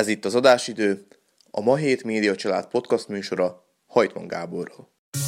Ez itt az adásidő, a Ma Hét Média Család podcast műsora Hajtman Gáborral.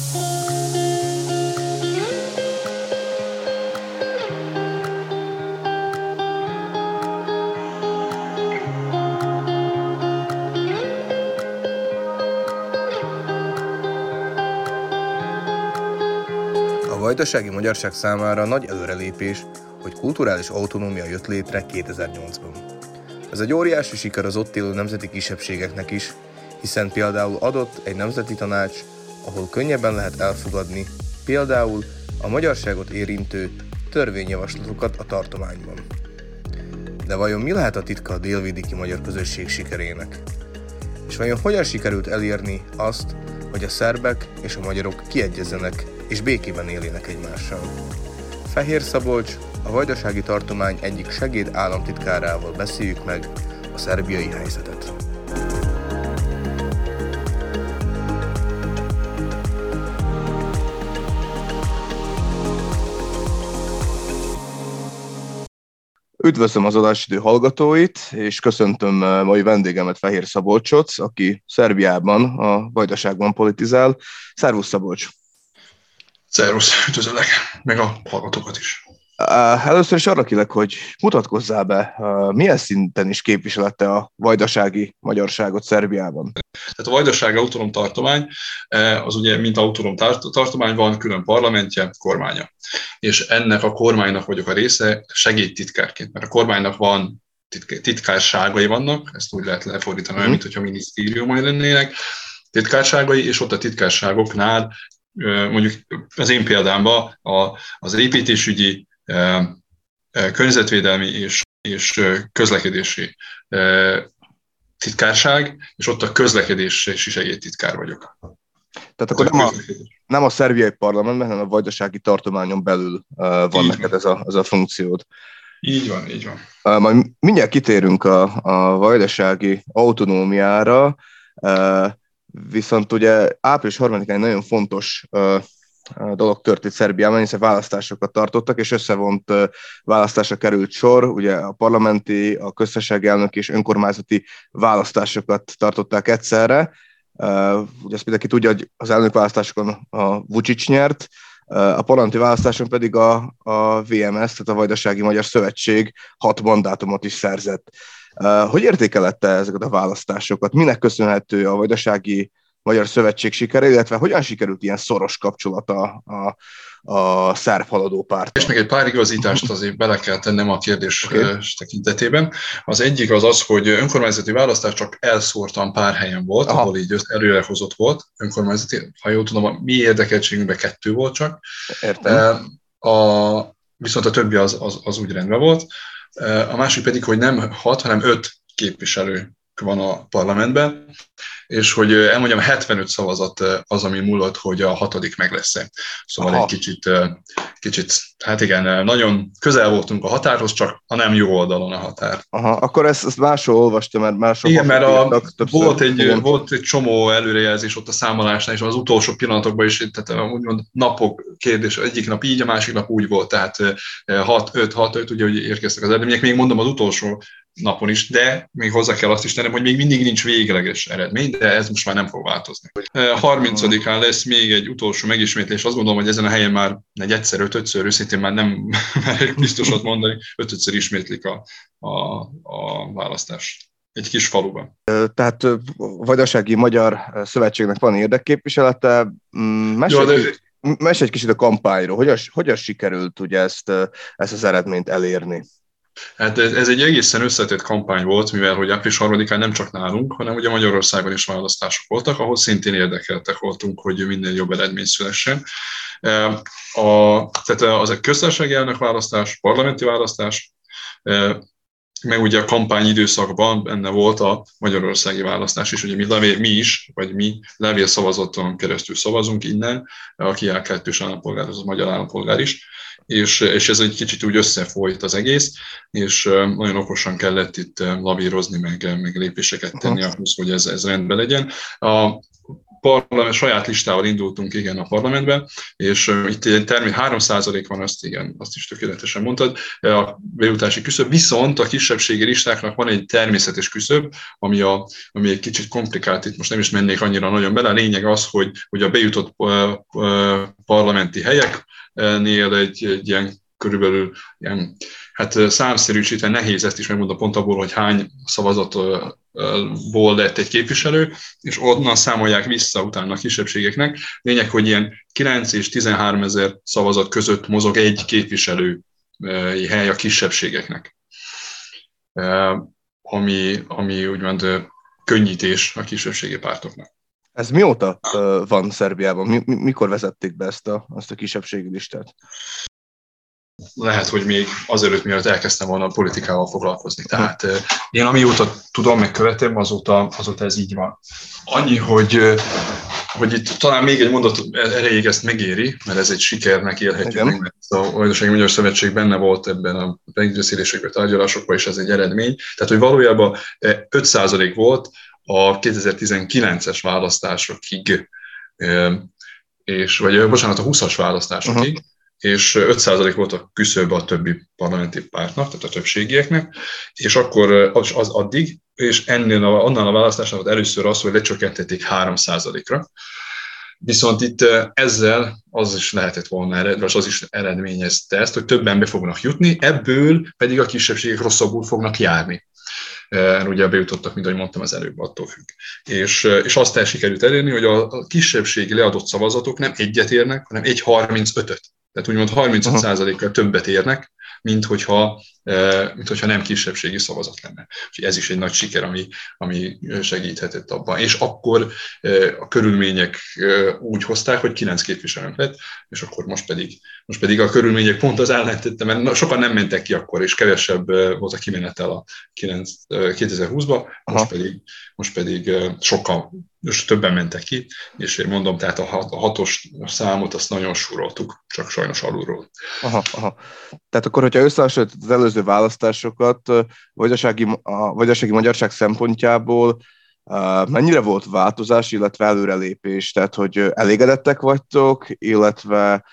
A vajdasági magyarság számára nagy előrelépés, hogy kulturális autonómia jött létre 2008-ban. Ez egy óriási siker az ott élő nemzeti kisebbségeknek is, hiszen például adott egy nemzeti tanács, ahol könnyebben lehet elfogadni például a magyarságot érintő törvényjavaslatokat a tartományban. De vajon mi lehet a titka a délvidéki magyar közösség sikerének? És vajon hogyan sikerült elérni azt, hogy a szerbek és a magyarok kiegyezzenek és békében éljenek egymással? Fehér Szabolcs, a vajdasági tartomány egyik segéd államtitkárával beszéljük meg a szerbiai helyzetet. Üdvözlöm az adásidő hallgatóit, és köszöntöm mai vendégemet, Fehér Szabolcsot, aki Szerbiában, a Vajdaságban politizál. Szervusz, Szabolcs! Szervusz, üdvözöllek, meg a hallgatókat is. Először is arra kérlek, hogy mutatkozzál be, milyen szinten is képviselette a vajdasági magyarságot Szerbiában? Tehát a Vajdaság autonóm tartomány, az ugye mint autonóm tartomány van külön parlamentje, kormánya. És ennek a kormánynak vagyok a része segédtitkárként, mert a kormánynak van titkárságai vannak, ezt úgy lehet lefordítani, olyan, mintha minisztériumai lennének, titkárságai, és ott a titkárságoknál mondjuk az én példámban az építésügyi, környezetvédelmi és közlekedési titkárság, és ott a közlekedési segédtitkár vagyok. Tehát akkor nem a szerbiai parlamentben, hanem a vajdasági tartományon belül van neked ez a funkciód. Így van. Majd mindjárt kitérünk a vajdasági autonómiára, viszont ugye április 3-án egy nagyon fontos dolog történt Szerbiában, hiszen választásokat tartottak, és összevont választásra került sor. Ugye a parlamenti, a köztársasági elnök és önkormányzati választásokat tartották egyszerre. Ugye ezt mindenki tudja, hogy az elnökválasztásokon a Vučić nyert, a parlamenti választáson pedig a VMS, tehát a Vajdasági Magyar Szövetség 6 mandátumot is szerzett. Hogy értékelette ezeket a választásokat? Minek köszönhető a Vajdasági Magyar Szövetség sikere, illetve hogyan sikerült ilyen szoros kapcsolata a szerb haladó párt? És még egy pár igazítást azért bele kell tennem a kérdés tekintetében. Az egyik az, hogy önkormányzati választás csak elszórtan pár helyen volt, ahol így előrehozott volt önkormányzati. Ha jól tudom, mi érdekeltségünkben 2 volt csak. Értem. Viszont a többi az úgy rendben volt. A másik pedig, hogy nem 6, hanem 5 képviselő van a parlamentben, és hogy elmondjam, 75 szavazat az, ami múlott, hogy a 6. meg lesz-e. Szóval egy kicsit, hát igen, nagyon közel voltunk a határhoz, csak a nem jó oldalon a határ. Akkor ezt máshol olvastam, mert máshol... Igen, mert volt egy csomó előrejelzés ott a számolásnál, és az utolsó pillanatokban is, tehát úgymond napok kérdés, egyik nap így, a másik nap úgy volt, tehát 6-5, ugye, hogy érkeztek az eredmények, még mondom az utolsó napon is, de még hozzá kell azt is tennem, hogy még mindig nincs végleges eredmény, de ez most már nem fog változni. 30-án lesz még egy utolsó megismétlés, azt gondolom, hogy ezen a helyen már 4-szer, 5-ször, őszintén már nem merek biztosat mondani, 5-ször ismétlik a választást egy kis faluban. Tehát a Vajdasági Magyar Szövetségnek van érdekképviselete. Mesélj egy kicsit a kampányról. Hogyan sikerült ugye ezt az eredményt elérni? Hát ez egy egészen összetett kampány volt, mivel hogy április 3-án nem csak nálunk, hanem ugye Magyarországon is választások voltak, ahol szintén érdekeltek voltunk, hogy minél jobb eredmény szülessen. Tehát az egy köztársasági elnök választás, parlamenti választás, meg ugye a kampány időszakban benne volt a magyarországi választás is, ugye mi levélszavazaton keresztül szavazunk innen, aki A2-s állampolgár, az a magyar állampolgár is, és ez egy kicsit úgy összefolyt az egész, és nagyon okosan kellett itt lavírozni, meg lépéseket tenni ahhoz, hogy ez rendben legyen. saját listával indultunk, igen, a parlamentben, és itt egy 3% van, azt is tökéletesen mondtad, a bejutási küszöb, viszont a kisebbségi listáknak van egy természetes küszöb, ami egy kicsit komplikált, itt most nem is mennék annyira nagyon bele, a lényeg az, hogy a bejutott parlamenti helyeknél egy ilyen körülbelül ilyen, hát számszerűsítve nehéz ezt is megmondani pont abból, hogy hány szavazatból lett egy képviselő, és onnan számolják vissza utána a kisebbségeknek. Lényeg, hogy ilyen 9 és 13 ezer szavazat között mozog egy képviselő hely a kisebbségeknek, ami úgymond könnyítés a kisebbségi pártoknak. Ez mióta van Szerbiában? Mikor vezették be ezt a kisebbségi listát? Lehet, hogy még azelőtt, mielőtt elkezdtem volna a politikával foglalkozni. Tehát én amióta tudom, megkövetem, azóta ez így van. Annyi, hogy itt talán még egy mondat erejéig ezt megéri, mert ez egy sikernek élhetjük meg, mert a Vajdasági Magyar Szövetség benne volt ebben a megbeszélésekben, tárgyalásokban, és ez egy eredmény. Tehát, hogy valójában 5% volt a 2019-es választásokig, vagy bocsánat, a 20-as választásokig, és 5% volt a küszöb a többi parlamenti pártnak, tehát a többségieknek, és akkor az addig, és onnan a választásnál először az, hogy lecsökkentették 3%-ra. Viszont itt ezzel az is lehetett volna, vagy az is eredményezte ezt, hogy többen be fognak jutni, ebből pedig a kisebbségek rosszabbul fognak járni. Ugye bejutottak, mint ahogy mondtam, az előbb, attól függ. És azt el sikerült elérni, hogy a kisebbségi leadott szavazatok nem egyet érnek, hanem 1,35-öt. Tehát úgymond 35%-kal többet érnek, mint hogyha nem kisebbségi szavazat lenne. Úgyhogy ez is egy nagy siker, ami segíthetett abban. És akkor a körülmények úgy hozták, hogy 9 képviselőnk lett, és akkor most pedig a körülmények pont az ellentette, mert sokan nem mentek ki akkor, és kevesebb volt a kimenetel a 2020-ba, most pedig sokan, és többen mentek ki, és én mondom, tehát a 6-os számot azt nagyon súroltuk, csak sajnos alulról. Aha. Tehát akkor, hogyha összehasonlítod az előző választásokat, a vajdasági magyarság szempontjából mennyire volt változás, illetve előrelépés? Tehát, hogy elégedettek vagytok, illetve...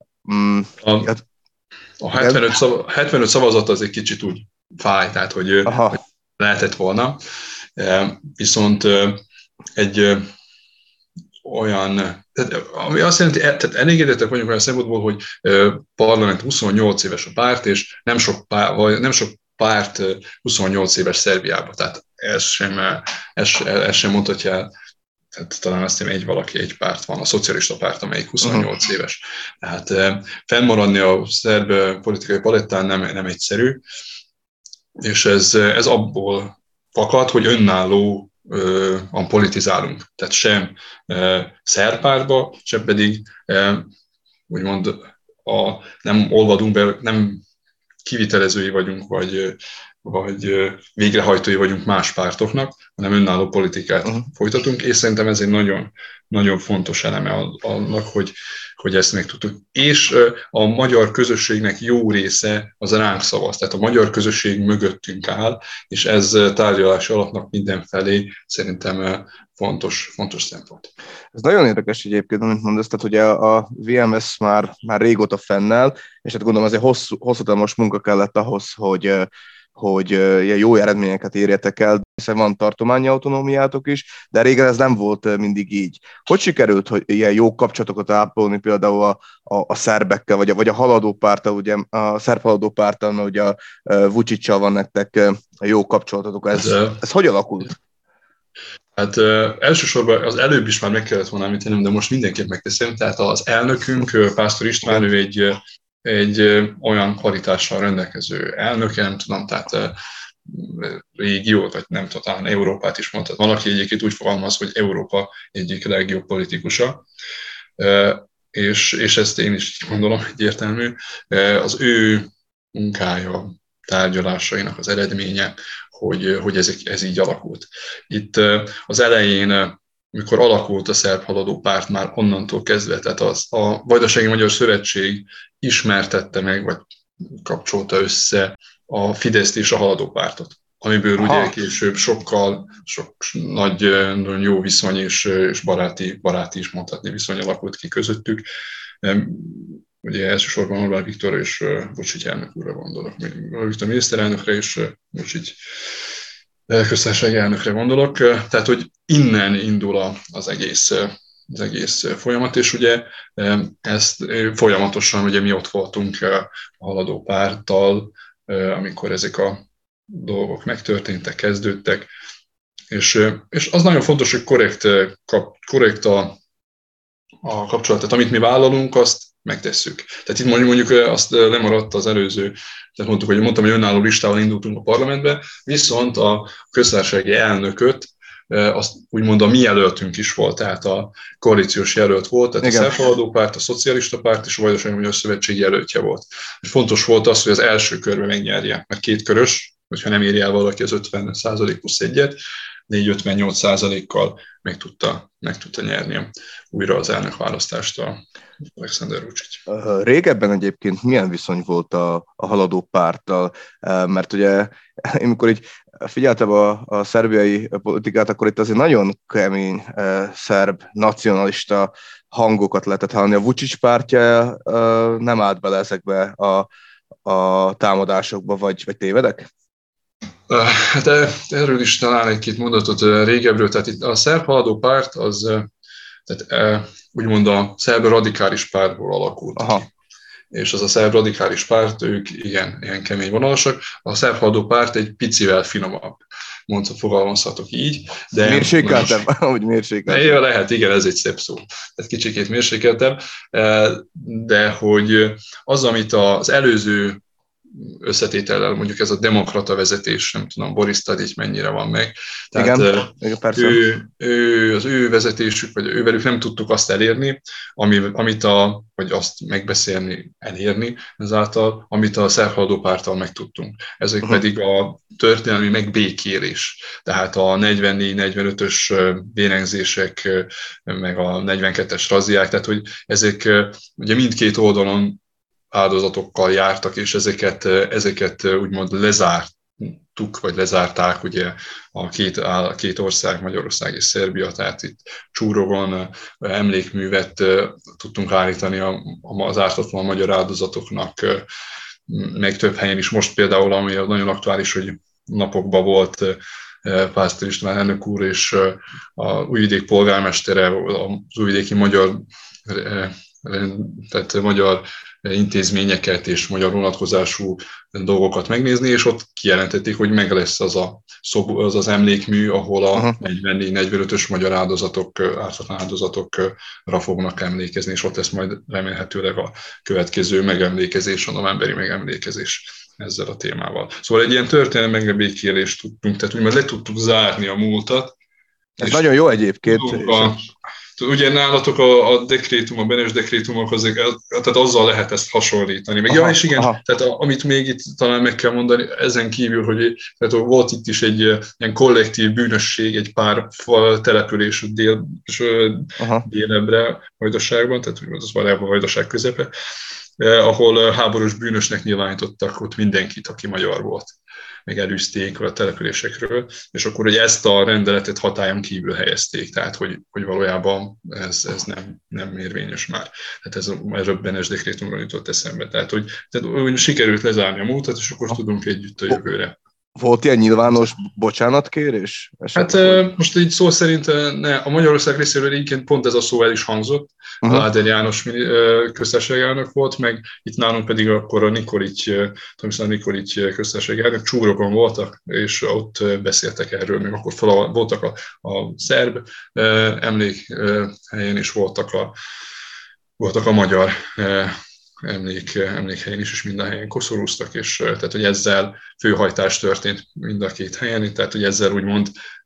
A 75 szavazat az egy kicsit úgy fáj, tehát, hogy lehetett volna. Viszont egy olyan, ami azt jelenti, tehát elégedettek vagyunk olyan szempontból, hogy parlament 28 éves a párt, és nem sok párt 28 éves Szerbiában, tehát ez sem mondhatja el. Tehát talán azt hiszem egy párt van, a szocialista párt, amelyik 28 éves. Tehát fennmaradni a szerb politikai palettán nem egyszerű, és ez abból fakad, hogy önállóan politizálunk. Tehát sem szerb pártba, sem pedig úgymond nem olvadunk be, nem kivitelezői vagyunk, vagy végrehajtói vagyunk más pártoknak, hanem önálló politikát folytatunk, és szerintem ez egy nagyon, nagyon fontos eleme annak, hogy ezt megtudtuk. És a magyar közösségnek jó része az ránk szavaz, tehát a magyar közösség mögöttünk áll, és ez tárgyalási alapnak mindenfelé szerintem fontos szempont. Ez nagyon érdekes egyébként, amit mondasz, tehát ugye a VMS már régóta fennáll, és hát gondolom azért hosszadalmas munka kellett ahhoz, hogy ilyen jó eredményeket érjetek el, hiszen van tartományi autonómiátok is, de régen ez nem volt mindig így. Hogy sikerült, hogy ilyen jó kapcsolatokat ápolni például a szerbekkel, vagy a haladó párttal, ugye a szerb haladó párttal, mert ugye a Vučićsal van nektek jó kapcsolatotok. Ez hogy alakult? Hát elsősorban az előbb is már meg kellett volna említenem, de most mindenképp megteszem. Tehát az elnökünk, Pásztor István, ő egy olyan kvalitással rendelkező elnöke, nem tudom, tehát régiót, vagy nem tudom, talán Európát is mondhat. Valaki egyébként úgy fogalmaz, hogy Európa egyik legjobb politikusa, és ezt én is gondolom egyértelmű. Az ő munkája, tárgyalásainak az eredménye, hogy ez így alakult. Itt az elején, mikor alakult a szerb haladó párt, már onnantól kezdve, tehát a Vajdasági Magyar Szövetség ismertette meg, vagy kapcsolta össze a Fideszt és a haladó pártot. amiből ugye később sok nagyon jó viszony és baráti is mondhatni viszony alakult ki közöttük. Ugye elsősorban Orbán Viktor és Vučić elnök úrra gondolok, Viktor miniszterelnökre és Vučić köztársasági elnökre gondolok. Tehát, hogy innen indul az egész folyamat, és ugye ezt folyamatosan, ugye mi ott voltunk a Haladó Párttal, amikor ezek a dolgok megtörténtek, kezdődtek, és az nagyon fontos, hogy korrekt a kapcsolat, tehát amit mi vállalunk, azt megtesszük. Tehát itt mondjuk azt lemaradt az előző, tehát mondtam, hogy önálló listával indultunk a parlamentbe, viszont a köztársasági elnököt azt úgymond a mi jelöltünk is volt, tehát a koalíciós jelölt volt, tehát igen. A Szerb-haladó Párt, a Szocialista Párt és a Vajdasági Magyar Szövetség jelöltje volt. És fontos volt az, hogy az első körben megnyerje, mert kétkörös, hogyha nem érje el valaki az 50% plusz egyet, 4-58%-kal meg tudta nyerni újra az elnökválasztást a Alexander Vučić. Régebben egyébként milyen viszony volt a Haladó Párttal? Mert ugye, amikor így figyeltem a szerbiai politikát, akkor itt azért nagyon kemény szerb nacionalista hangokat lehetett hallani. A Vučić pártja nem állt bele ezekbe a támadásokba, vagy tévedek? Hát erről is talán egy-két mondatot régebről. Tehát itt a szerb haladó párt az tehát, úgymond a szerb radikális pártból alakult ki. És az a szerb radikális párt, ők ilyen kemény vonalasak. A szerb haladó párt egy picivel finomabb, fogalmazhatok így. De mérsékeltebb, ahogy mérsékeltebb. Ja, lehet, igen, ez egy szép szó. Tehát kicsikét mérsékeltebb, de hogy az, amit az előző összetétellel, mondjuk ez a demokrata vezetés, nem tudom, Boris Tadić mennyire van meg. Tehát igen, persze. Az ő vezetésük, vagy ővelük nem tudtuk azt elérni, vagy azt megbeszélni, elérni, ezáltal, amit a Szerb Haladó Párttal megtudtunk. Ezek pedig a történelmi megbékélés. Tehát a 44-45-ös vérengzések, meg a 42-es razziák, tehát hogy ezek ugye mindkét oldalon áldozatokkal jártak, és ezeket úgymond lezártuk, vagy lezárták ugye a két ország, Magyarország és Szerbia, tehát itt Csúrogon emlékművet tudtunk állítani az ártatlan magyar áldozatoknak, meg több helyen is. Most például, ami nagyon aktuális, hogy napokban volt Pásztor István elnök úr és a Újvidék polgármestere, az újvidéki magyar intézményeket és magyar vonatkozású dolgokat megnézni, és ott kijelentették, hogy meg lesz az emlékmű, ahol a 44-45-ös magyar ártatlan áldozatokra fognak emlékezni, és ott lesz majd remélhetőleg a következő megemlékezés, a novemberi megemlékezés ezzel a témával. Szóval egy ilyen történelmi megbékélést tudtunk, tehát úgymond le tudtuk zárni a múltat. Ez nagyon jó egyébként. Ugye nálatok a dekrétum, a Benes dekrétumok, tehát azzal lehet ezt hasonlítani. Meg, és igen, tehát amit még itt talán meg kell mondani, ezen kívül, hogy tehát volt itt is egy ilyen kollektív bűnösség, egy pár település délebbre, Vajdaságban, tehát az valójában Vajdaság közepe, ahol háborús bűnösnek nyilvánítottak ott mindenkit, aki magyar volt. Meg elűzték a településekről, és akkor hogy ezt a rendeletet hatályon kívül helyezték, tehát hogy valójában ez nem érvényes már. Tehát erről Benes dekrétumról jutott eszembe. Tehát hogy sikerült lezárni a múltat, és akkor tudunk együtt a jövőre. Volt ilyen nyilvános bocsánatkérés? Hát most így szó szerint a Magyarország részéről egyébként pont ez a szó el is hangzott. Áder János köztársasági elnök volt, meg itt nálunk pedig akkor a Nikolić köztársasági elnök Csúrogon voltak, és ott beszéltek erről, meg akkor voltak a szerb emlékhelyen is voltak a magyar emlékhelyen is, és minden helyen koszorúztak, és tehát, hogy ezzel főhajtás történt mind a két helyen, tehát, hogy ezzel úgymond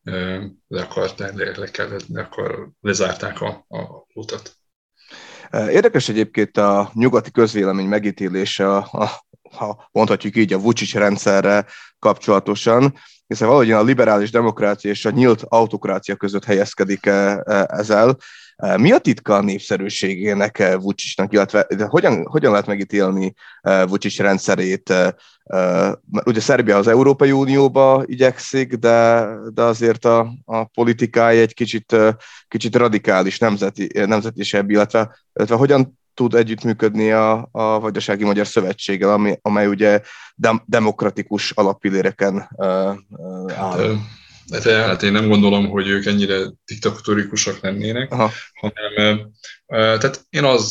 lezárták a utat. Érdekes egyébként a nyugati közvélemény megítélése, ha mondhatjuk így, a Vučić rendszerre kapcsolatosan. hiszen valahogy a liberális demokrácia és a nyílt autokrácia között helyezkedik ezzel. Mi a titka a népszerűségének Vučićnak, illetve hogyan lehet megítélni Vučić rendszerét? Ugye Szerbia az Európai Unióba igyekszik, de azért a politikája egy kicsit radikális, nemzetisebb, illetve hogyan tud együttműködni a Vajdasági Magyar Szövetséggel, amely ugye demokratikus alappilléreken áll. Hát én nem gondolom, hogy ők ennyire diktatorikusak lennének, hanem tehát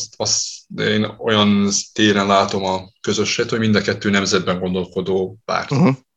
én olyan téren látom a közösséget, hogy mind a kettő nemzetben gondolkodó párt.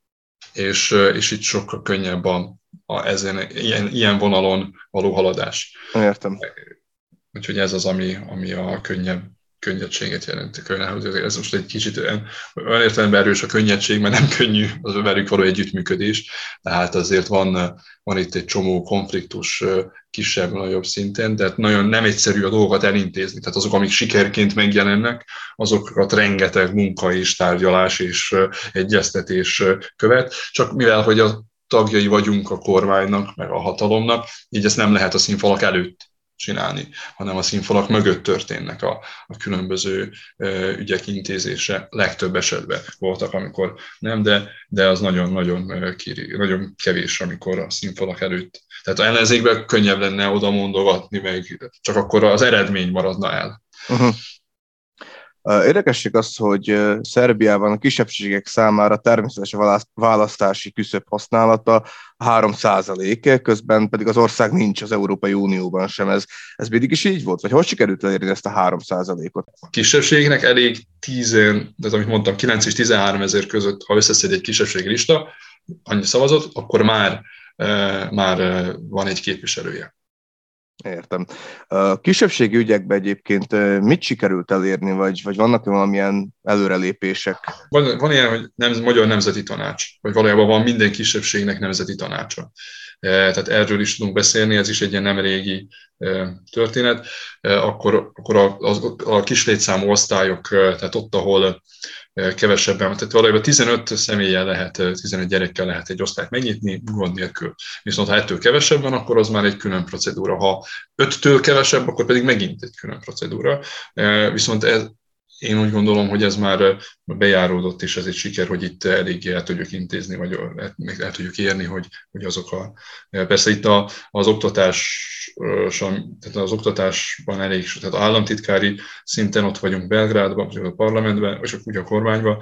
És itt sokkal könnyebb ezen ilyen vonalon való haladás. Értem. Úgyhogy ez az, ami a könnyedséget jelenti. Ez most egy kicsit olyan értelemben erős a könnyedség, mert nem könnyű az velük való együttműködés, tehát azért van itt egy csomó konfliktus kisebb, nagyobb szinten, de nagyon nem egyszerű a dolgokat elintézni. Tehát azok, amik sikerként megjelennek, azokat rengeteg munka és tárgyalás és egyeztetés követ, csak mivel, hogy a tagjai vagyunk a kormánynak, meg a hatalomnak, így ezt nem lehet a színfalak előtt csinálni, hanem a színfalak mögött történnek a különböző ügyek intézése. Legtöbb esetben voltak, amikor nem, de az nagyon kevés, amikor a színfalak előtt. Tehát a ellenzékben könnyebb lenne oda mondogatni, meg csak akkor az eredmény maradna el. Érdekesség az, hogy Szerbiában a kisebbségek számára természetes a választási küszöb használata 3%, közben pedig az ország nincs az Európai Unióban sem. Ez mindig is így volt? Vagy hogy sikerült elérni ezt a 3%-ot? A kisebbségnek elég 10, de amit mondtam, 9 és 13 ezer között, ha összeszed egy kisebbségi lista, annyi szavazott, akkor már van egy képviselője. Értem. Kisebbségi ügyekben egyébként mit sikerült elérni, vagy vannak valamilyen előrelépések? Van ilyen, hogy Magyar Nemzeti Tanács, vagy valójában van minden kisebbségnek nemzeti tanácsa. Tehát erről is tudunk beszélni, ez is egy ilyen nem régi történet. Akkor a kislétszámú osztályok, tehát ott, ahol kevesebben, tehát valójában 15 személlyel lehet, 15 gyerekkel lehet egy osztályt megnyitni, gond nélkül. Viszont ha ettől kevesebb van, akkor az már egy külön procedúra. Ha 5-től kevesebb, akkor pedig megint egy külön procedúra. Viszont én úgy gondolom, hogy ez már bejáródott, és ez egy siker, hogy itt eléggé el tudjuk intézni, vagy el tudjuk érni, hogy azok Persze itt az oktatásban elég, tehát államtitkári szinten ott vagyunk Belgrádban, vagy a parlamentben, és úgy a kormányban,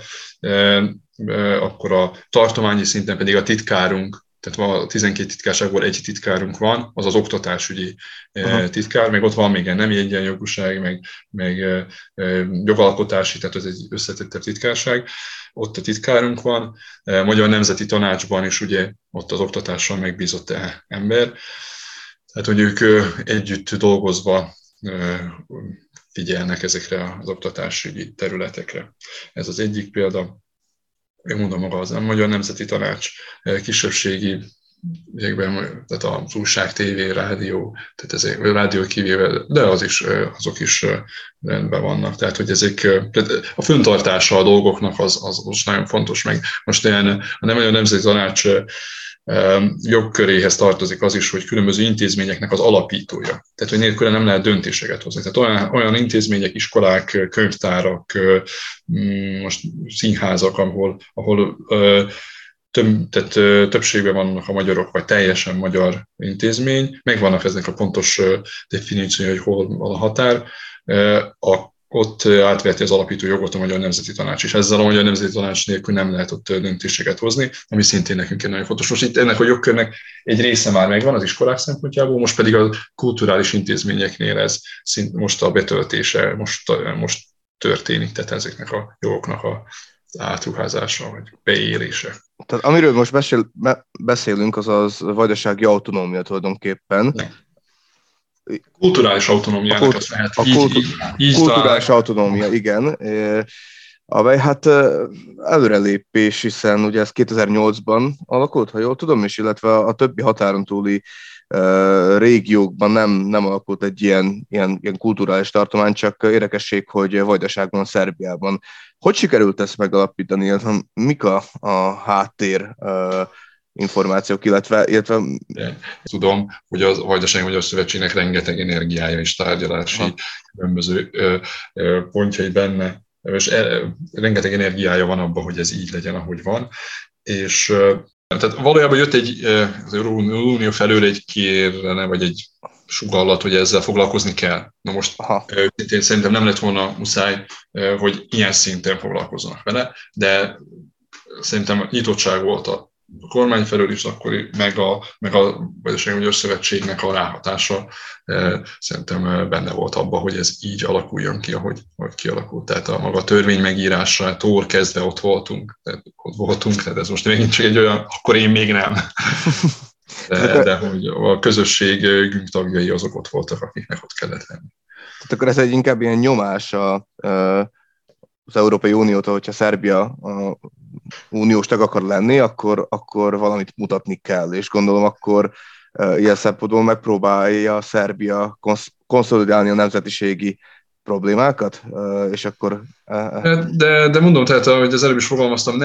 akkor a tartományi szinten pedig a titkárunk, tehát a 12 titkárságból egy titkárunk van, az az oktatásügyi titkár, meg ott van még egy nemi egyenjogúság, meg jogalkotási, tehát ez egy összetettebb titkárság. Ott a titkárunk van, Magyar Nemzeti Tanácsban is ugye ott az oktatással megbízott ember, tehát hogy ők együtt dolgozva figyelnek ezekre az oktatásügyi területekre. Ez az egyik példa. Én mondom maga az Magyar Nemzeti Tanács kisebbségi ügyekben, tehát az újság, tévé, rádió, tehát ezek rádió kivéve, de azok is rendben vannak. Tehát, hogy a föntartása a dolgoknak az nagyon fontos. Meg most a Magyar Nemzeti Tanács jogköréhez tartozik az is, hogy különböző intézményeknek az alapítója. Tehát, hogy nélkül nem lehet döntéseket hozni. Tehát olyan intézmények, iskolák, könyvtárak, most színházak, ahol többségben vannak a magyarok, vagy teljesen magyar intézmény, megvannak ezek a pontos definíciója, hogy hol van a határ, ott átveheti az alapító jogot a Magyar Nemzeti Tanács, és ezzel a Magyar Nemzeti Tanács nélkül nem lehet ott döntéseket hozni, ami szintén nekünk egy nagyon fontos. Most itt ennek a jogkörnek egy része már megvan az iskolák szempontjából, most pedig a kulturális intézményeknél ez most a betöltése, most történik, tehát ezeknek a jogoknak az átruházása, vagy beérése. Tehát amiről most beszélünk, az vajdasági autonómia tulajdonképpen. Nem. Kulturális autonómiának azt lehet. Kulturális autonómia, igen. Amely hát előrelépés, hiszen ugye ez 2008-ban alakult, ha jól tudom, és illetve a többi határon túli régiókban nem alakult egy ilyen kulturális tartomány, csak érdekesség, hogy Vajdaságban, Szerbiában. Hogy sikerült ezt megalapítani? Mik a háttér információk, illetve... Tudom, hogy a Vajdasági Magyar Szövetségnek rengeteg energiája és tárgyalási különböző pontjai benne, és rengeteg energiája van abban, hogy ez így legyen, ahogy van. És tehát valójában jött az Unió felől egy kérelem, vagy egy sugallat, hogy ezzel foglalkozni kell. Na most én szerintem nem lett volna muszáj, hogy ilyen szinten foglalkozzanak vele, de szerintem nyitottság volt a kormány felől is akkori, meg a Vajdasági Magyar Szövetségnek a ráhatása szerintem benne volt abban, hogy ez így alakuljon ki, ahogy kialakult. Tehát a maga törvény megírásától kezdve ott voltunk, tehát ez most megint csak egy olyan, akkor én még nem. De hogy a közösségünk tagjai azok ott voltak, akiknek ott kellett lenni. Tehát akkor ez egy inkább ilyen nyomás az Európai Uniótól, hogyha Szerbia uniós tag akar lenni, akkor valamit mutatni kell, és gondolom akkor ilyen szempontból megpróbálja Szerbia konszolidálni a nemzetiségi problémákat, és akkor... De mondom, tehát, ahogy az előbb is fogalmaztam,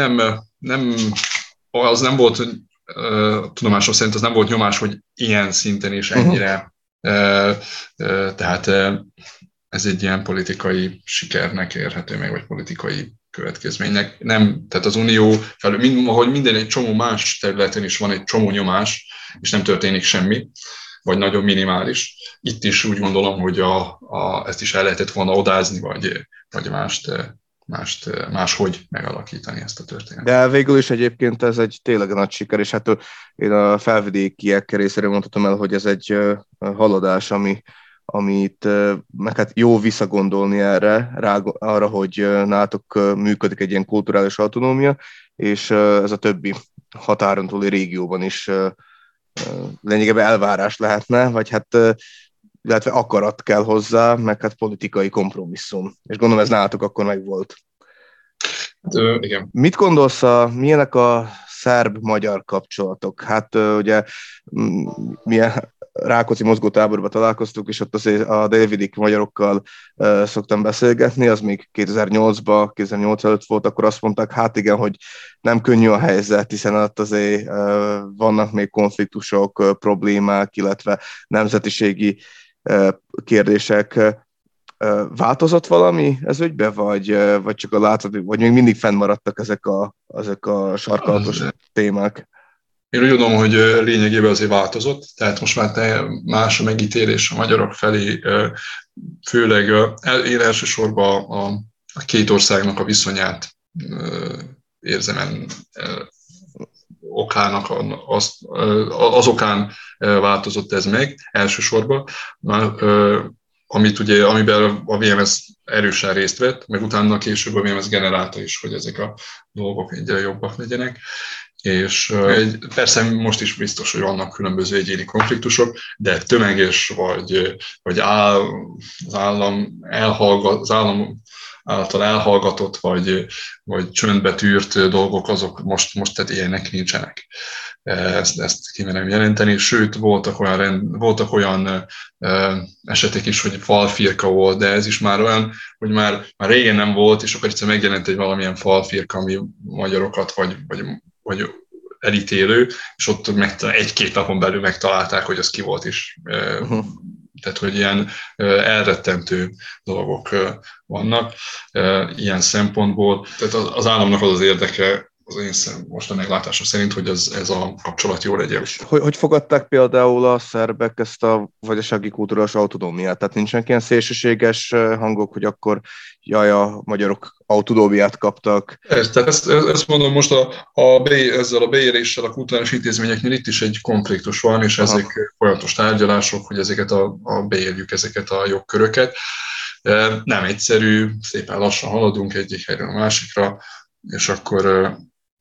az nem volt, tudomásom szerint az nem volt nyomás, hogy ilyen szinten és ennyire, tehát ez egy ilyen politikai sikernek érhető meg, vagy politikai következménynek. Nem, tehát az Unió felül, ahogy minden egy csomó más területen is van egy csomó nyomás, és nem történik semmi, vagy nagyon minimális. Itt is úgy gondolom, hogy ezt is el lehetett volna odázni, vagy máshogy megalakítani ezt a történetet. De végül is egyébként ez egy tényleg nagy siker, és hát én a felvidékiek részéről mondhatom el, hogy ez egy haladás, amit meg hát jó visszagondolni arra, hogy nálatok működik egy ilyen kulturális autonómia, és ez a többi határon túli régióban is lényegében elvárás lehetne, vagy hát illetve akarat kell hozzá, meg hát politikai kompromisszum. És gondolom ez nálatok akkor megvolt. Igen. Mit gondolsz, milyenek a szerb-magyar kapcsolatok? Hát ugye milyen Rákóczi mozgótáborban találkoztuk, és ott azért a délvidéki magyarokkal szoktam beszélgetni, az még 2008 előtt volt, akkor azt mondták, hát igen, hogy nem könnyű a helyzet, hiszen ott azért vannak még konfliktusok, problémák, illetve nemzetiségi kérdések. Változott valami ez ügybe, vagy csak a látszat, vagy még mindig fennmaradtak ezek a sarkalatos témák? Én úgy gondolom, hogy lényegében azért változott, tehát most már más a megítélés a magyarok felé, főleg én elsősorban a két országnak a viszonyát érzem okának, az okán változott ez meg elsősorban, amiben a VMS erősen részt vett, meg utána később a VMS generálta is, hogy ezek a dolgok egyre jobbak legyenek. És persze most is biztos, hogy vannak különböző egyéni konfliktusok, de tömeges vagy az állam által elhallgatott, vagy csöndbe tűrt dolgok, azok most tehát ilyenek nincsenek. Ezt kimerem jelenteni, sőt voltak olyan esetek is, hogy falfirka volt, de ez is már olyan, hogy már régen nem volt, és akkor egyszer megjelent egy valamilyen falfirka, ami magyarokat vagy elítélő, és ott egy-két napon belül megtalálták, hogy az ki volt is. Tehát, hogy ilyen elrettentő dolgok vannak ilyen szempontból. Tehát az államnak az érdeke, az én most a meglátása szerint, hogy ez a kapcsolat jó legyen. Hogy fogadták például a szerbek ezt a vajdasági kulturális autonómiát? Tehát nincsenek ilyen szélsőséges hangok, hogy akkor a magyarok autonómiát kaptak? Tehát ezt mondom most ezzel a beéréssel a kulturális intézményeknél itt is egy konfliktus van, és ezek folyamatos tárgyalások, hogy ezeket beérjük ezeket a jogköröket. Nem egyszerű, szépen lassan haladunk egyik helyről a másikra, és akkor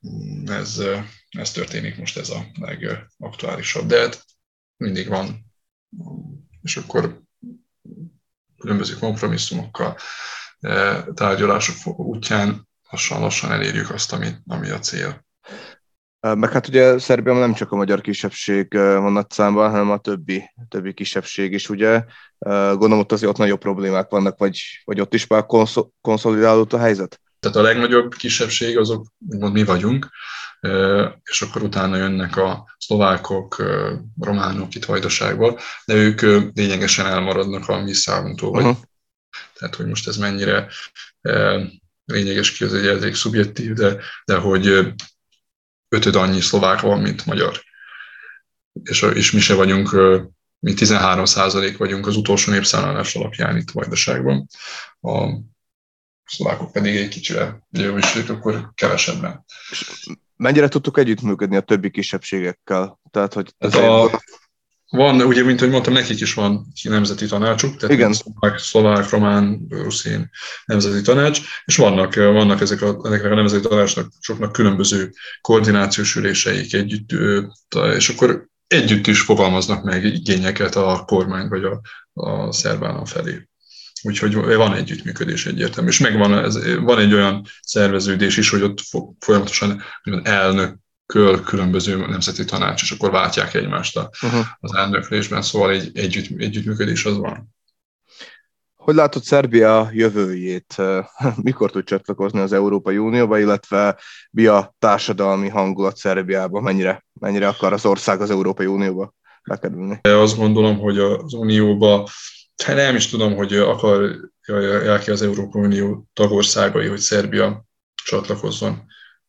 ez történik most, ez a legaktuálisabb. De hát mindig van, és akkor különböző kompromisszumokkal, tárgyalások útján lassan elérjük azt, ami a cél. Meg hát ugye Szerbiában nem csak a magyar kisebbség van nagy számban, hanem a többi kisebbség is, ugye. Gondolom ott azért ott nagyobb problémák vannak, vagy ott is már konszolidálódott a helyzet? Tehát a legnagyobb kisebbség azok, úgymond mi vagyunk, és akkor utána jönnek a szlovákok, románok itt Vajdaságban, de ők lényegesen elmaradnak a mi számunktól. Uh-huh. Tehát, hogy most ez mennyire lényeges ki, az egy elég szubjektív, de hogy 5 annyi szlovák van, mint magyar. És mi se vagyunk, mi 13% vagyunk az utolsó népszámlálás alapján itt Vajdaságban. A szlovákok pedig egy kicsivel, és akkor kevesebben. Mennyire tudtuk együttműködni a többi kisebbségekkel? Tehát, hogy van, ugye, mint ahogy mondtam, nekik is van nemzeti tanácsuk, tehát igen. Szlovák, román, ruszin nemzeti tanács, és vannak ezeknek a nemzeti tanácsoknak különböző koordinációs üléseik együtt, és akkor együtt is fogalmaznak meg igényeket a kormány vagy a szerb állam felé. Úgyhogy van együttműködés egyértelmű. És van egy olyan szerveződés is, hogy ott folyamatosan elnököl különböző nemzeti tanács, és akkor váltják egymást az elnöklésben, szóval egy együttműködés az van. Hogy látod Szerbia jövőjét? Mikor tud csatlakozni az Európai Unióba, illetve mi a társadalmi hangulat Szerbiában? Mennyire akar az ország az Európai Unióba bekerülni? Azt gondolom, hogy az Unióba, nem is tudom, hogy akarják ki az Európai Unió tagországai, hogy Szerbia csatlakozzon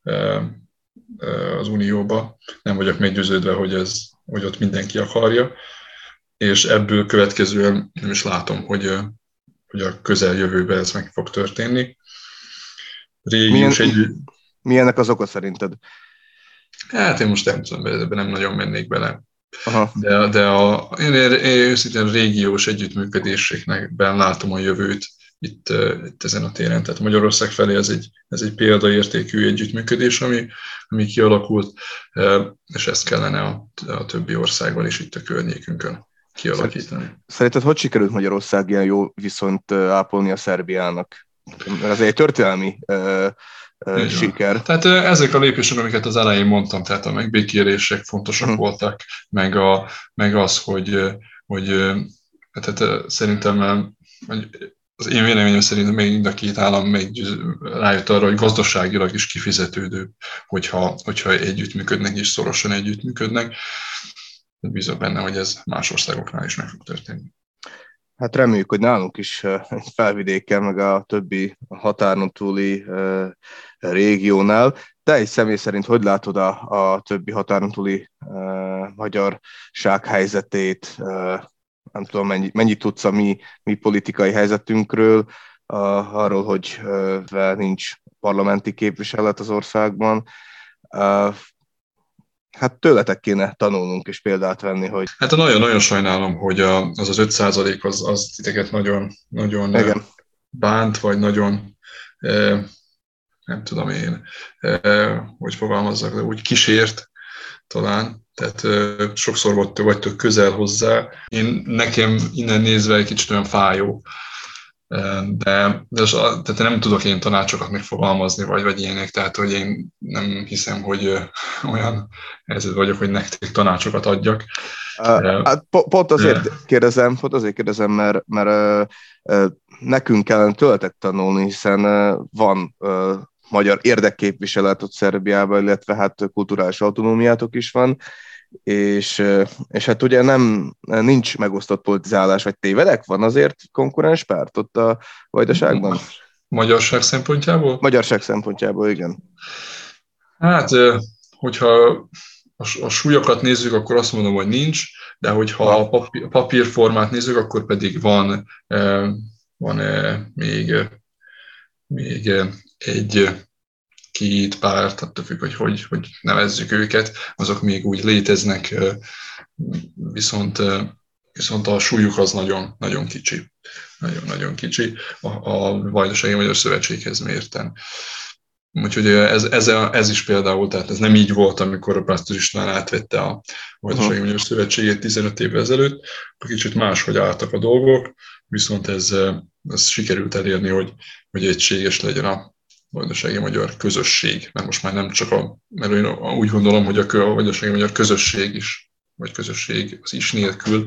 az Unióba. Nem vagyok meggyőződve, hogy ott mindenki akarja, és ebből következően nem is látom, hogy a közeljövőben ez meg fog történni. Mi ennek az oka szerinted? Hát én most nem tudom, ebben nem nagyon mennék bele. Aha. De én őszintén régiós együttműködésekben látom a jövőt itt ezen a téren. Tehát Magyarország felé ez egy példaértékű együttműködés, ami kialakult, és ezt kellene a többi országgal is itt a környékünkön kialakítani. Szerinted hogy sikerült Magyarország ilyen jó viszonyt ápolni a Szerbiának? Ez egy történelmi siker. Tehát ezek a lépések, amiket az elején mondtam, tehát a megbékélések fontosak voltak, meg az, hogy tehát szerintem az én véleményem szerint mind a két állam rájött arra, hogy gazdaságilag is kifizetődő, hogyha együttműködnek és szorosan együttműködnek. Bízom benne, hogy ez más országoknál is meg fog történni. Hát reméljük, hogy nálunk is felvidéken, meg a többi határon túli régiónál. Te egy személy szerint hogy látod a többi határon túli magyarság helyzetét? Nem tudom, mennyit tudsz a mi politikai helyzetünkről, arról, hogy nincs parlamenti képviselet az országban. Hát tőletek kéne tanulnunk és példát venni, hogy... Hát nagyon-nagyon sajnálom, hogy az 5% az titeket nagyon bánt, vagy nagyon, nem tudom én, hogy fogalmazzak, de úgy kísért talán. Tehát sokszor vagytok közel hozzá. Nekem innen nézve egy kicsit olyan fájó, de nem tudok én tanácsokat megfogalmazni, vagy ilyenek, tehát hogy én nem hiszem, hogy olyan helyzet vagyok, hogy nektek tanácsokat adjak. Hát pont azért kérdezem, mert nekünk kellene tőletek tanulni, hiszen van magyar érdekképviselet ott Szerbiában, illetve hát kulturális autonómiátok is van, és hát ugye nincs megosztott politizálás, vagy tévedek? Van azért konkurens párt ott a Vajdaságban? Magyarság szempontjából? Magyarság szempontjából, igen. Hát, hogyha a súlyokat nézzük, akkor azt mondom, hogy nincs, de hogyha a papírformát nézzük, akkor pedig van még egy-két párt, attól függ, hogy nevezzük őket, azok még úgy léteznek, viszont a súlyuk az nagyon, nagyon kicsi. Nagyon-nagyon kicsi a Vajdasági Magyar Szövetséghez mérten. Úgyhogy ez is például, tehát ez nem így volt, amikor a Pásztor István átvette a Vajdasági Magyar Szövetségét 15 évvel ezelőtt, akkor kicsit máshogy álltak a dolgok, viszont ez sikerült elérni, hogy egységes legyen a vajdasági magyar közösség, mert most már nem csak mert én úgy gondolom, hogy a vajdasági magyar közösség is, vagy közösség az is nélkül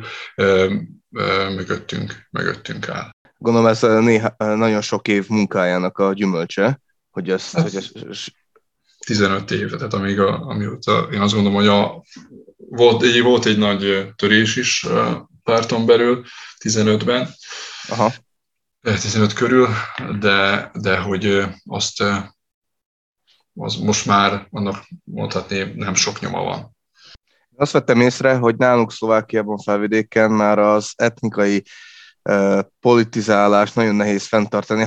mögöttünk áll. Gondolom ez nagyon sok év munkájának a gyümölcse, hogy ezt 15 évre, tehát amióta én azt gondolom, hogy volt egy nagy törés is párton belül 15-ben, Aha. 15 körül, de hogy az most már annak mondhatni nem sok nyoma van. Azt vettem észre, hogy nálunk Szlovákiában, felvidéken már az etnikai politizálás nagyon nehéz fenntartani,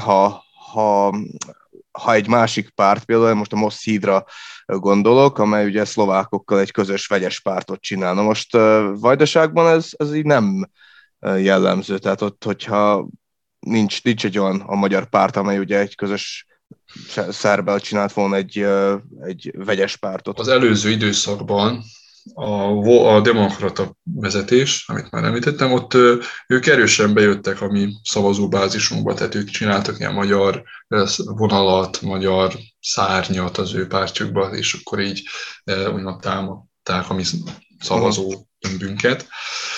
ha egy másik párt, például most a Most Hídra gondolok, amely ugye szlovákokkal egy közös vegyes pártot csinál. Na most Vajdaságban ez így nem jellemző, tehát ott, hogyha nincs egy olyan a magyar párt, amely ugye egy közös szerbbel csinált volna egy vegyes pártot. Az előző időszakban a demokrata vezetés, amit már említettem, ott ők erősen bejöttek a mi szavazóbázisunkba, tehát ők csináltak ilyen magyar vonalat, magyar szárnyat az ő pártjukba, és akkor így úgymond támadták a mi szavazó tömbünket.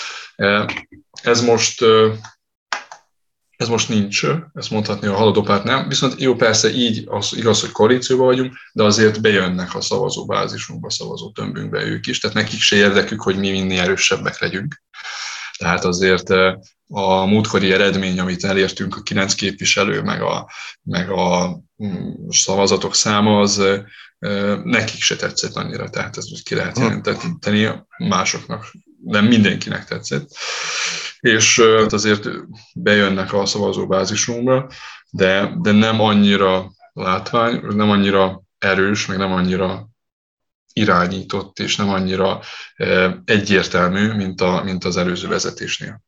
Ez most nincs, ezt mondhatni a haladó párt nem, viszont jó, persze így az igaz, hogy koalícióban vagyunk, de azért bejönnek a szavazóbázisunkba, szavazó tömbünkbe ők is, tehát nekik se érdekük, hogy mi minél erősebbek legyünk. Tehát azért a múltkori eredmény, amit elértünk, a 9 képviselő, meg a szavazatok száma, az nekik se tetszett annyira, tehát ezt ki lehet jelenteni másoknak, nem mindenkinek tetszett. És azért bejönnek a szavazóbázisunkba, de nem annyira látvány, nem annyira erős, meg nem annyira irányított, és nem annyira egyértelmű, mint az előző vezetésnél.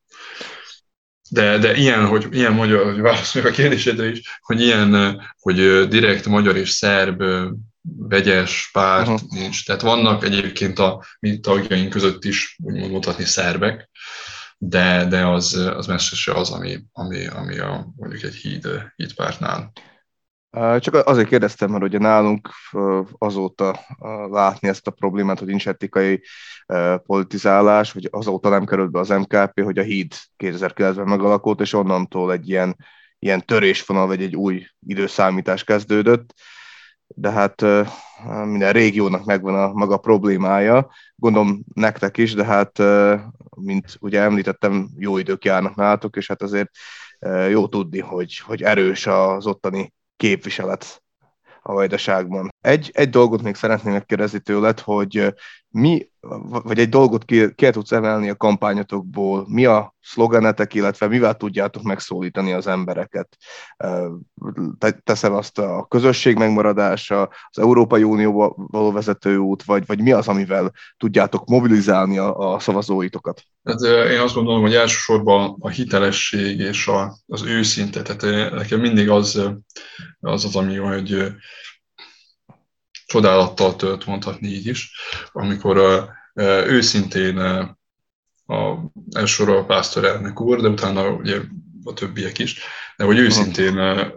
De ilyen magyar, hogy válaszoljak a kérdésedre is, hogy direkt magyar és szerb vegyes párt nincs. Tehát vannak egyébként a mi tagjaink között is, úgymond mondhatni szerbek, de az messze se az, ami mondjuk egy hídpártnál. Csak azért kérdeztem, mert ugye nálunk azóta látni ezt a problémát, hogy nincs etikai politizálás, hogy azóta nem került be az MKP, hogy a híd 2009-ben megalakult, és onnantól egy ilyen törésvonal, vagy egy új időszámítás kezdődött. De hát minden régiónak megvan a maga problémája, gondolom nektek is, de hát, mint ugye említettem, jó idők járnak nálatok, és hát azért jó tudni, hogy erős az ottani képviselet a Vajdaságban. Egy dolgot még szeretném megkérdezni tőled, hogy vagy egy dolgot ki tudsz emelni a kampányotokból, mi a szlogenetek, illetve mivel tudjátok megszólítani az embereket? Teszem azt a közösség megmaradása, az Európai Unióba való vezetőút, vagy mi az, amivel tudjátok mobilizálni a szavazóitokat? Hát én azt gondolom, hogy elsősorban a hitelesség és az őszinte, tehát nekem mindig az, ami hogy csodálattal tölt, mondhatni így is, amikor őszintén elsősorban a pásztor elnök úr, de utána ugye a többiek is, de hogy őszintén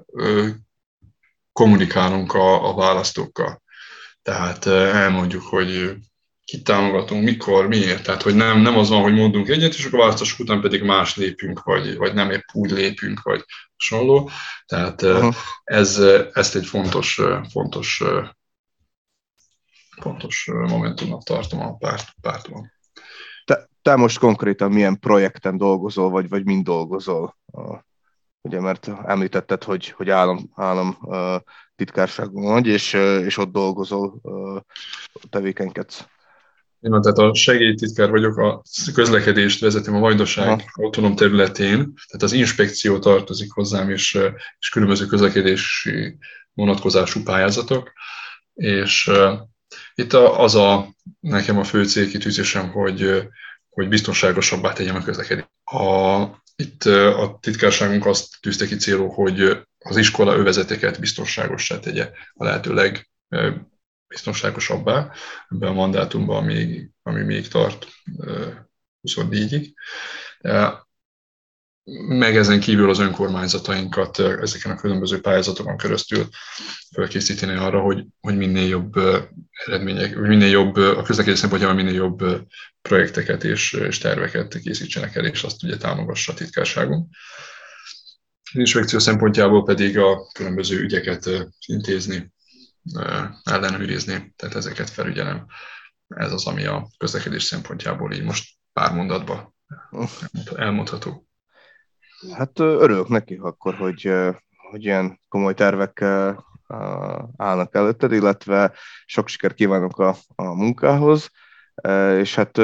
kommunikálunk a választókkal. Tehát elmondjuk, hogy kit támogatunk, mikor, miért. Tehát, hogy nem az van, hogy mondunk egyet, és akkor a választások után pedig más lépünk, vagy nem épp úgy lépünk, vagy hasonló. Tehát ezt egy fontos momentumnak tartom a pártban. Te most konkrétan milyen projekten dolgozol, vagy mind dolgozol? Ugye, mert említetted, hogy állam titkárságban vagy, és ott dolgozol, tevékenykedsz. Én tehát a segélytitkár vagyok, a közlekedést vezetem a Vajdaság autonóm területén, tehát az inspekció tartozik hozzám, és különböző közlekedési vonatkozású pályázatok, és itt nekem a fő célkitűzésem, hogy biztonságosabbá tegyem a közlekedést. Itt a titkárságunk azt tűzte ki célul, hogy az iskola övezeteket biztonságossá tegye a lehető legbiztonságosabbá ebben a mandátumban, ami még tart 24-ig. Meg ezen kívül az önkormányzatainkat ezeken a különböző pályázatokon keresztül felkészíteni arra, hogy minél jobb eredmények, minél jobb a közlekedés szempontjából minél jobb projekteket és terveket készítsenek el, és azt ugye támogassa a titkárságunk. Az inspekció szempontjából pedig a különböző ügyeket intézni, ellenőrizni, tehát ezeket felügyelem. Ez az, ami a közlekedés szempontjából így most pár mondatban elmondható. Hát örülök neki akkor, hogy ilyen komoly tervek állnak előtted, illetve sok sikert kívánok a munkához, és hát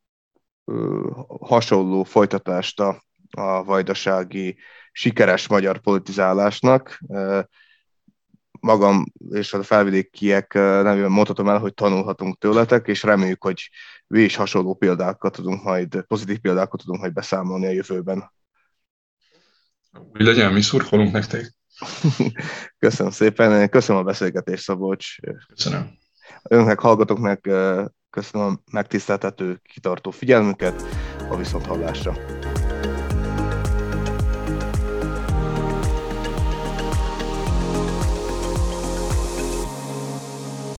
hasonló folytatást a vajdasági sikeres magyar politizálásnak. Magam és a felvidékiek nevében mondhatom el, hogy tanulhatunk tőletek, és reméljük, hogy mi is hasonló példákat tudunk majd, pozitív példákat tudunk majd beszámolni a jövőben. Úgy legyen, mi szurkolunk nektek. Köszönöm szépen, köszönöm a beszélgetést, Szabolcs. Köszönöm. Önnek, hallgatóknak köszönöm a megtiszteltető, kitartó figyelmüket, a viszonthallásra.